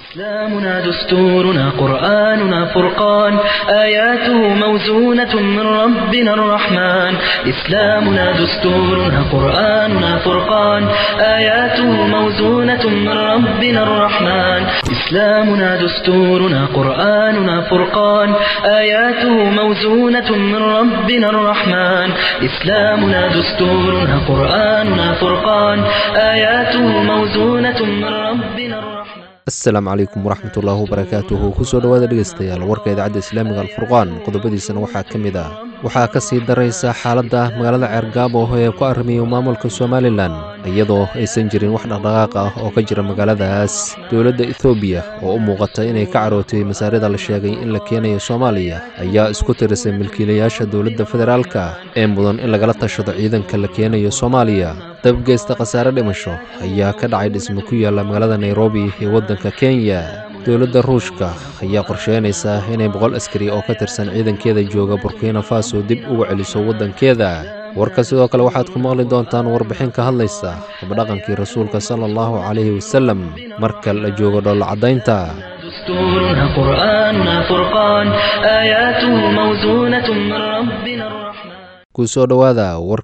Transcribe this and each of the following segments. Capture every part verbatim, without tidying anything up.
إسلامنا دستورنا قرآننا فرقان آياته موزونة من ربنا الرحمن إسلامنا دستورنا قرآننا فرقان آياته موزونة من ربنا الرحمن إسلامنا دستورنا قرآننا فرقان آياته موزونة من ربنا الرحمن إسلامنا دستورنا قرآننا فرقان آياته موزونة من ربنا الرحمن asalaamu calaykum waraxmatullaahi wabarakaatuhu kusoo dhowaada dhegaystayaal warka idaacadda islaamiga alfurqaan qodobadiisana waxaa ka mid ah waxaa ka sii daraysa xaaladda magaalada ceergaabo ee ku arrimayo maamulka somalilan iyadoo aysan jirin wax dhaqdhaqaaq ah oo ka jira magaaladaas dowladda ethoobiya oo u muuqata inay ka carootay masaarida la sheegay in la keenayo soomaaliya ayaa isku tirisay milkiilayaasha dowladda federaalka ee mudan in lagala tashado ciidanka la keenayo soomaaliya dabgeysta khasaare dhimasho ayaa ka dhacay dhismo ku yaalla magaalada nairobi ee waddanka kenya dowladda ruushka ayaa qorsheynaysa inay boqol askari oo ka tirsan ciidankeeda jooga burkina faso dib uga celiso waddankeeda warka sidoo kale waxaad ku maqli doontaan warbixin ka hadlaysa habdhaqankii rasuulka sala allahu calayhi wasallam marka la joogo dhoolacadaynta دستورنا قرآننا فرقان آياته موزونة من ربنا الرحمن kusoo dhowaada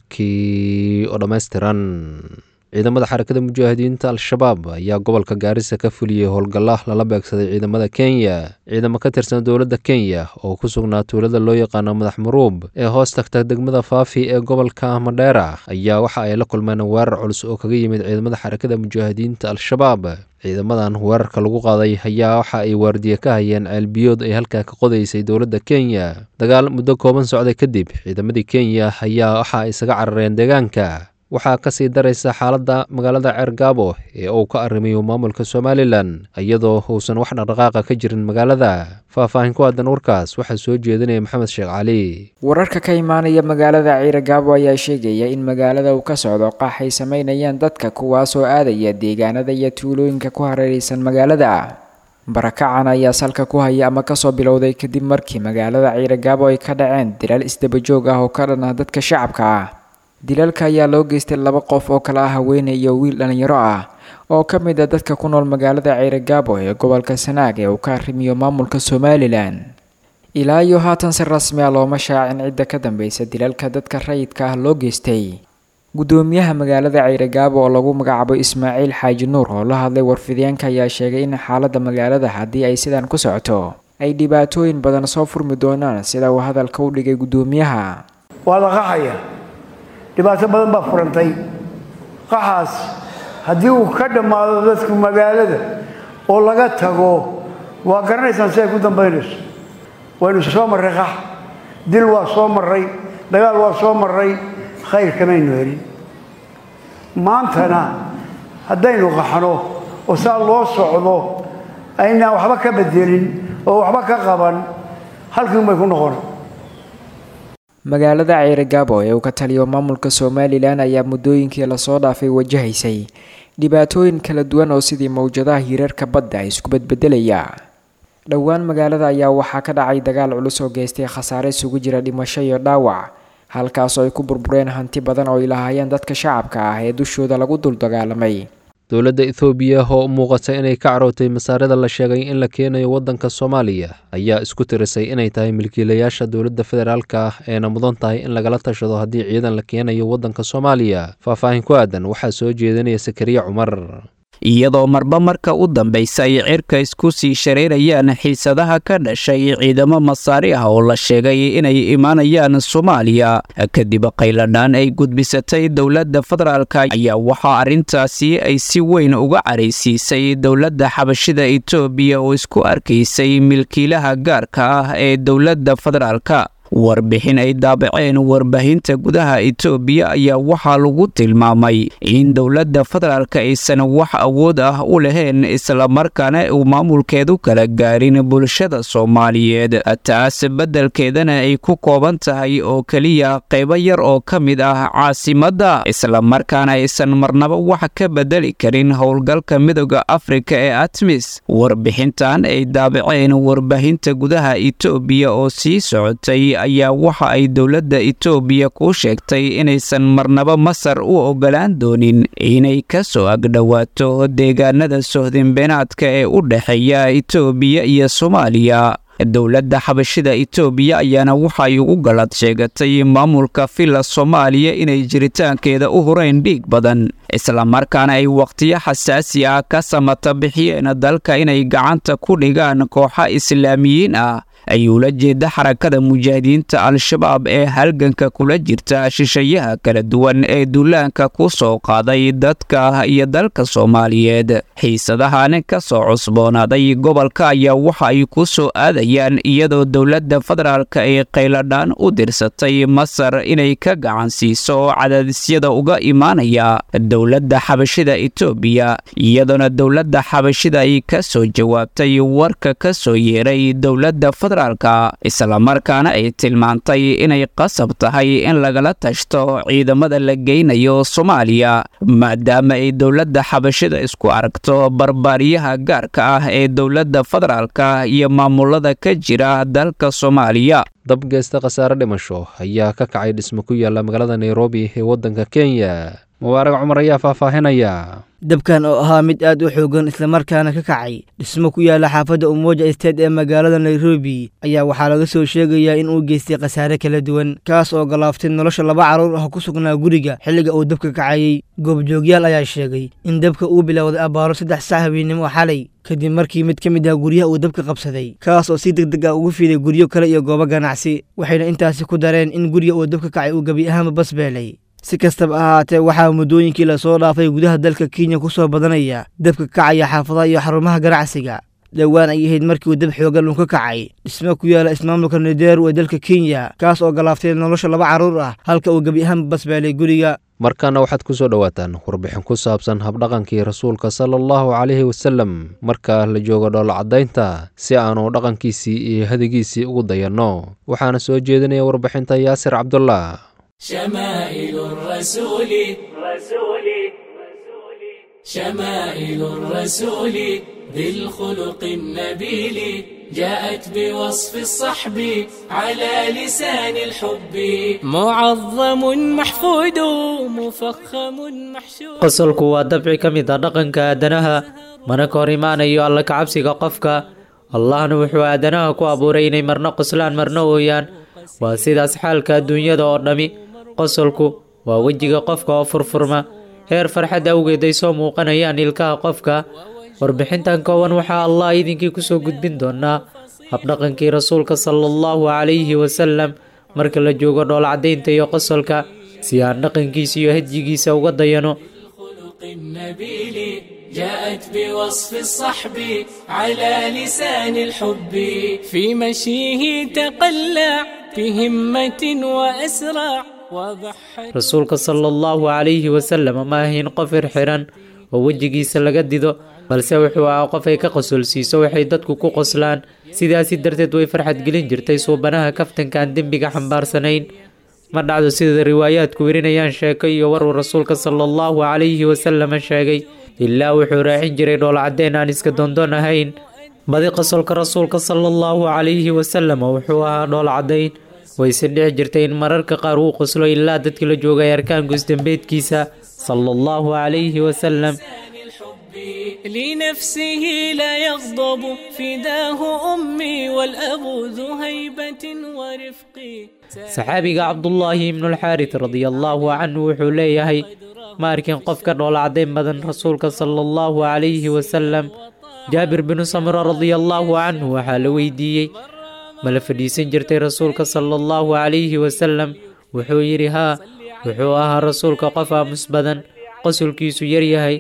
warkii oo dhammaystiran ciidamada xarakada mujaahidiinta al-shabaab ayaa gobolka gaarisa ka fuliyey howlgalla lala beegsaday ciidamada kenya ciidamo ka tirsan dowladda kenya oo ku sugnaa tuulada loo yaqaano madax maruub ee hoos tagta degmada faafi ee gobolka madheera ayaa waxa ay la kulmeen weerar culus oo kaga yimid ciidamada xarakada mujaahidiinta al-shabaab ciidamadan weerarka lagu qaaday ayaa waxa ay waardiye ka hayeen ceelbiyood ay halkaa ka qodaysay dowladda kenya dagaal muddo kooban socday kadib ciidamadii kenya ayaa waxa ay isaga carareen deegaanka waxaa ka sii daraysa xaaladda magaalada ceergaabo ee uu ka arrimayo maamulka somalilan iyadoo uusan wax dhaqdhaqaaqa ka jirin magaalada faahfaahin ku aadan warkaas waxaa soo jeedinaya maxamed sheekh cali wararka ka imaanaya magaalada ceergaabo ayaa sheegaya in magaalada uu ka socdo qax ay sameynayaan dadka kuwaasoo aadaya deegaanada iyo tuulooyinka ku hareeraysan magaalada barakacan ayaa salka ku haya ama kasoo bilowday kadib markii magaalada ceergaabo ay ka dhaceen dilal isdabajoog ah oo ka dhan ah dadka shacabka ah dilalka ayaa loo geystay laba qof oo kala ah haweeney iyo wiil dhalinyaro ah oo ka mid ah dadka ku nool magaalada ceergaabo ee gobolka sanaag ee uu ka arrimiyo maamulka somalilan ilaa iyo haatan si rasmi ah looma shaacin cidda ka dambeysa dilalka dadka rayidka ah loo geystay gudoomiyaha magaalada ceergaabo oo lagu magacaabo ismaaciil xaaji nuur oo la hadlay warfideenka ayaa sheegay in xaaladda magaalada haddii ay sidan ku socoto ay dhibaatooyin badan soo furmi doonaan sida uu hadalka u dhigay gudoomiyaha waa la qaxaya dhibaato badan baa furantay qaxaas haddii uu ka dhammaado dadku magaalada oo laga tago waa garanaysaan si ay ku dambaynayso waynu soo marray qax dil waa soo marray dagaal waa soo marray khayr kamaynu helin maantana haddaynu qaxno oo saa loo socdo aynaan waxba ka bedelin oo waxba ka qaban halkiin bay ku noqon magaalada ceergaabo ee uu ka taliyo maamulka somalilan ayaa muddooyinkii lasoo dhaafay wajahaysay dhibaatooyin kala duwan oo sidii mawjadaha hireerka badda ay isku bedbedelaya dhowaan magaalada ayaa waxaa ka dhacay dagaal culus oo geystay khasaare isugu jira dhimasho iyo dhaawac halkaasoo ay ku burbureen hanti badan oo ay lahaayeen dadka shacabka ah ee dushooda lagu dul dagaalamay dowladda ethoobiya oo u muuqata inay ka carootay masaarida la sheegay in la keenayo waddanka soomaaliya ayaa isku tirisay inay tahay milkiilayaasha dowladda federaalka ah eena mudan tahay in lagala tashado haddii ciidan la keenayo waddanka soomaaliya faahfaahin ku aadan waxaa soo jeedinaya sakariya cumar iyadoo marba marka u dambaysa ay cirka isku sii shareerayaan xiisadaha ka dhashay ciidamo masaari ah oo la sheegay inay imaanayaan soomaaliya kadib qayladhaan ay gudbisatay dowladda federaalka ayaa waxaa arrintaasi ay si weyn uga caraysiisay dowladda xabashida etoobiya oo isku arkaysay milkiilaha gaarka ah ee dowladda federaalka warbixin ay daabaceen warbaahinta gudaha Itoobiya ayaa waxaa lagu tilmaamay in dowladda federaalka aysan wax awood ah u lahayn isla markaana uu maamulkeedu kala gaarin bulshada Soomaaliyeed taas beddelkeedana ay ku kooban tahay oo kaliya qaybo yar oo ka mid ah caasimadda isla markaana aysan marnaba wax ka bedeli karin howlgalka midowga Afrika ee ATMIS warbixintan ay daabaceen warbaahinta gudaha Itoobiya oo sii socotay ayaa waxa ay dowladda itoobiya ku sheegtay inaysan marnaba masar u oggolaan doonin inay ka soo agdhowaato deegaanada sohdinbeenaadka ee u dhexeeya itoobiya iyo soomaaliya. dowladda xabashida itoobiya ayaana waxay ugu galad sheegatay maamulka filla soomaaliya inay jiritaankeeda u horeyn dhiig badan islamarkaana ay wakhtiyo xasaasi ah ka samata bixiyeen dalka inay gacanta ku dhigaan kooxa islaamiyiin ah ayuu la jeeda xarakada mujaahidiinta al-shabaab ee halganka kula jirta shisheeyaha kala duwan ee duulaanka ku soo qaaday dadka iyo dalka soomaaliyeed. xiisadahan ka soo cusboonaaday gobolka ayaa waxa ay ku soo aadayaan iyadoo dowladda federaalka ay qayladhaan u dirsatay masar inay ka gacan siiso cadaadisyada uga imaanaya dowladda xabashida itoobiya, iyadoona dowladda xabashida ay ka soo jawaabtay warka ka soo yeeray dowladda islamarkaana ay tilmaantay inay qasab tahay in lagala tashto ciidamada la geynayo soomaaliya maadaama ay dowladda xabashida isku aragto barbaariyaha gaarka ah ee dowladda federaalka iyo maamulada ka jira dalka soomaaliya. dabgeysta khasaare dhimasho ayaa ka kacay dhismo ku yaala magaalada nairobi ee waddanka kenya. mubaarag cumar ayaa faahfaahinaya. dabkan oo ahaa mid aad u xoogan islamarkaana ka kacay dhismo ku yaala xaafadda umoja state ee magaalada nairobi ayaa waxaa laga soo sheegayaa in uu geystay khasaare kala duwan kaas oo galaaftay nolosha laba carruur ah ku sugnaa guriga xilliga uu dabka kacayey. goobjoogyaal ayaa sheegay in dabka uu bilowday abbaaro saddex sac habeennimo xalay kadib markii mid ka mid ah guryaha uu dabka qabsaday kaas oo si deg deg ah ugu fiday guryo kale iyo goobo ganacsi, waxayna intaasi ku dareen in guriga uu dabka kacay uu gebi ahaanba basbeelay. si kastaba ahaatee waxaa muddooyinkii lasoo dhaafay gudaha dalka kenya ku soo badanaya dabka kacaya xaafadaha iyo xarumaha ganacsiga. dhowaan ay ahayd markii uu dab xoogan uu ka kacay dhismo ku yaala ismaamulka nairobi ee dalka kenya kaas oo galaaftay nolosha laba carruur ah halka uu gebi ahaanba basbeelay guriga. markaana waxaad ku soo dhowaataan warbixin ku saabsan habdhaqankii rasuulka sala allahu calayhi wasallam marka la joogo dhoolacadaynta si aanu dhaqankiisii iyo hadigiisii ugu dayanno. waxaana soo jeedinaya warbixinta yaasir cabdullah. شمائل الرسول رسول شمائل الرسول ذي الخلق النبيل جاءت بوصف الصحب على لسان الحب معظم محفود مفخم محشود. qosolku waa dabci ka mid ah dhaqanka aadanaha mana ka hor imaanayo alla kacabsiga qofka. allahna wuxuu aadanaha ku abuuray inay marna qoslaan marna ooyaan, waa sidaas xaalka adduunyada oo dhammi. qosolku waa wejiga qofka oo furfurma heer farxad awgeed ay soo muuqanayaan ilkaha qofka. warbixintan kooban waxaa allah idinkii ku soo gudbin doonaa habdhaqankii rasuulka sala allahu calayhi wasallam marka la joogo dhoolcadaynta iyo qosolka si aan dhaqankiisa iyo hadyigiisa uga dayano. جاءت بوصف الصحب على لسان الحب في مشيه تقلع بهمة وأسرع وبحر. rasuulka sala allahu calayhi wasallam ma ahayn qof irxiran oo wejigiisa laga dido, balse wuxuu ahaa qof ay ka qosolsiiso waxay dadku ku qoslaan. sidaasi darteed way farxad gelin jirtay suubanaha kaftankaan dembiga xambaarsanayn. ma dhacdo sida riwaayaadku werinayaan sheeko iyo waruu rasuulka sala allahu calayhi wasallam sheegay, ilaa wuxuu raacin jiray dhoolcadeen aan iska doondoon ahayn. badi qosolka rasuulka sala allahu calayhi wasallam wuxuu ahaa dhoolcadayn. wayse dhici jirtay in mararka qaar uu qoslo ilaa dadkii la joogay arkaan gusdambeedkiisa sala allahu calayhi wasallam. لنفسه لا يغضب فداه أمي والأب ذو هيبة ورفق. saxaabiga cabdullaahi ibnulxaaris radiallaahu canhu wuxuu leeyahay ma arkin qof ka dhoolcadayn badan rasuulka sala allahu calayhi wasallam. jaabir binu samura radiallaahu canhu waxaa la weydiiyey ma la fadhiisan jirtay rasuulka sala allahu calayhi wasallam? wuxuu yidhi haa, wuxuu ahaa rasuulka qof aamus badan, qosolkiisu yaryahay.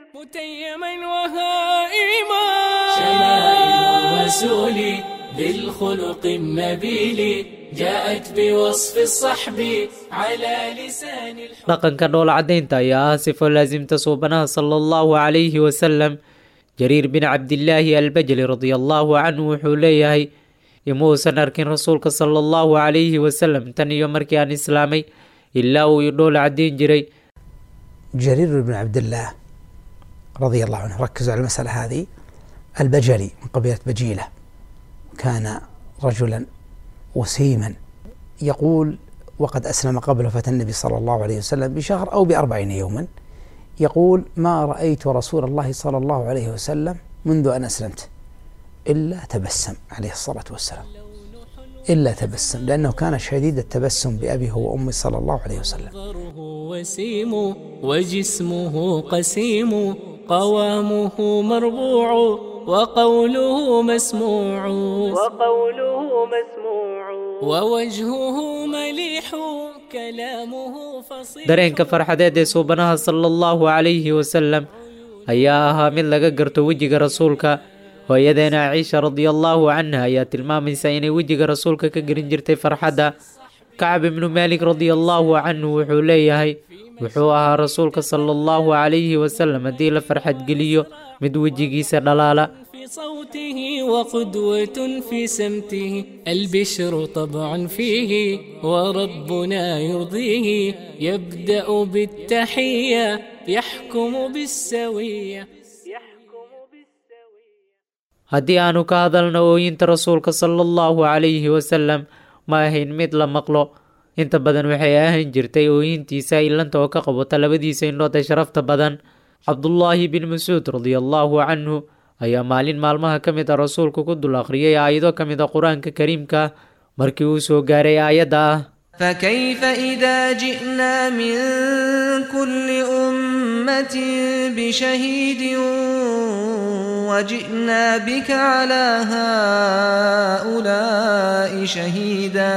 بالخلق النبيل جاءت بوصف الصحب على لسان الحب. dhaqanka dhoolcadaynta ayaa ah sifo laasimta suubanaha sala allahu calayhi wasallam. jariir bin cabdillaahi albajali radiallaahu canhu wuxuu leeyahay ima uusan arkin rasuulka sala allahu calayhi wasallam tan iyo markii aan islaamay ilaa uu dhool cadayn jiray. جرير بن عبد الله رضي الله عنه ركزوا على المسألة هذه. البجلي من قبيلة بجيلة كان رجلا وسيما يقول وقد أسلم قبل وفاة النبي صلى الله عليه وسلم بشهر أو بأربعين يوما، يقول ما رأيت رسول الله صلى الله عليه وسلم منذ أن أسلمت إلا تبسم عليه الصلاة والسلام، إلا تبسم، لأنه كان شديد التبسم بأبيه وأمه صلى الله عليه وسلم. وسيم وجسمه قسيم قوامه مربوع وقوله مسموع وقوله مسموع ووجهه مليح كلامه فصيح. dareenka farxadeed ee suubanaha sallallahu alayhi wasallam ayaa ahaa mid laga garto wejiga rasuulka. hooyadeena Aisha radiyallahu anha ayaa tilmaamaysa inay wejiga rasuulka ka gelin jirtay farxadda. Kacb ibn Malik radiyallahu anhu wuxuu leeyahay wuxuu ahaa rasuulka sallallahu alayhi wasallam hadii la farxad geliyo mid wejigiisa dhalaala. في صوته وقدوة في سمته البشر طبعا فيه وربنا يرضيه يبدأ بالتحية يحكم بالسوية. haddii aanu ka hadalno ooyinta rasuulka sallallahu alayhi wasallam ma ahayn mid la maqlo. inta badan waxay ahaan jirtay ooyintiisa ilanta oo ka qabata labadiisa indhood ee sharafta badan. Cabdullaahi bin Mas'uud radiyallahu anhu ayaa maalin maalmaha ka mid ah rasuulku ku dul akhriyay aayado ka mid ah quraanka kariimka markii uu soo gaaray aayada ah فكيف إذا جئنا من كل أمة بشهيد وجئنا بك على هؤلاء شهيدا.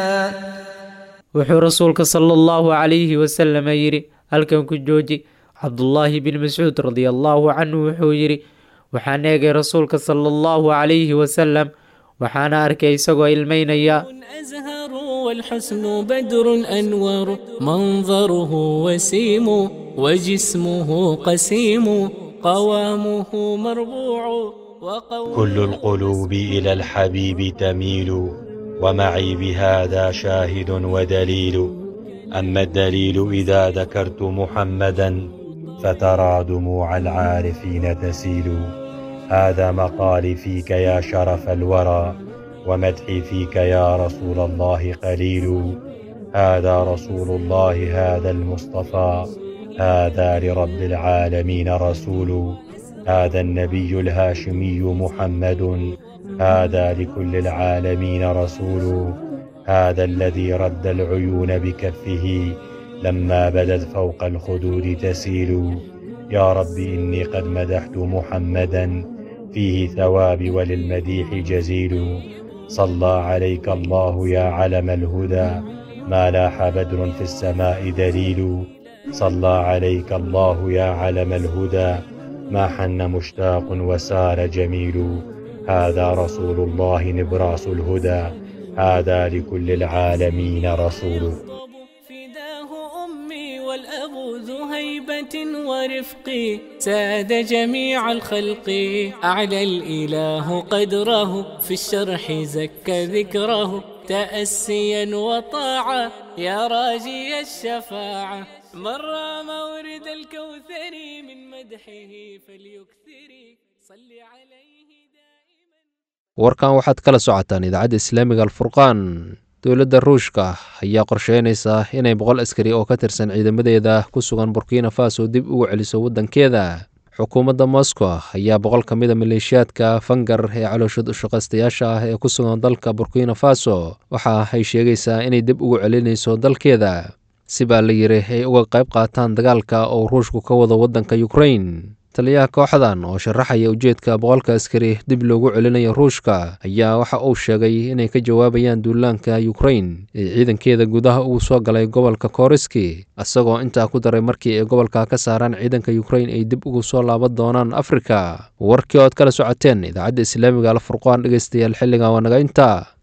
wuxuu rasuulka sallallahu alayhi wasallam yiri halkan ku jooji. Cabdullaahi bin Mas'uud radiyallahu anhu wuxuu yiri waxaan eegay rasuulka sallallahu alayhi wasallam waxaana arkay isagoo ilmeynaya. أزهر والحسن بدر أنور منظره وسيم وجسمه قسيم قوامه مربوع وقوله كل القلوب إلى الحبيب تميل ومعي بهذا شاهد ودليل. أما الدليل إذا ذكرت محمدا فترى دموع العارفين تسيل. هذا مقالي فيك يا شرف الورى ومدحي فيك يا رسول الله قليل. هذا رسول الله هذا المصطفى هذا لرب العالمين رسول. هذا النبي الهاشمي محمد هذا لكل العالمين رسول. هذا الذي رد العيون بكفه لما بدت فوق الخدود تسيل. يا رب إني قد مدحت محمدا فيه ثواب وللمديح جزيل. صلى عليك الله يا علم الهدى ما لاح بدر في السماء دليل. صلى عليك الله يا علم الهدى ما حن مشتاق وسار جميل. هذا رسول الله نبراس الهدى هذا لكل العالمين رسول. فداه أمي والأب ذو هيبة ورفق ساد جميع الخلق. أعلى الإله قدره في الشرح زك ذكره تأسيا وطاعة يا راجي الشفاعة. مر مورد الكوثر من مدحه فليكثر صل عليه دائما. warkan waxaad kala socotaan idaacadda islaamiga alfurqaan. dowladda ruushka ayaa qorsheynaysa inay boqol askari oo ka tirsan ciidamadeeda ku sugan burkina faso dib ugu celiso waddankeeda. xukuumadda moscow ayaa boqol ka mid a maleeshiyaadka fangar ee calooshad ushaqaystayaasha ah ee ku sugan dalka burkina faso waxa ay sheegaysaa inay dib ugu celinayso dalkeeda si baa la yiri ay uga qayb qaataan dagaalka oo ruushku ka wado waddanka Ukraine. taliyaha kooxdan oo sharaxaya ujeedka boqolka askari dib loogu celinayo ruushka ayaa waxa uu sheegay inay ka jawaabayaan duulaanka Ukraine ee ciidankeeda gudaha uu soo galay gobolka Koriski, asagoo intaa ku daray markii ay gobolka ka saaraan ciidanka Ukraine ay dib ugu soo laaban doonaan Afrika. warkii oo kala socoteen idaacadda islaamiga alfurqaan dhageystayaal xilligan waa naga intaa.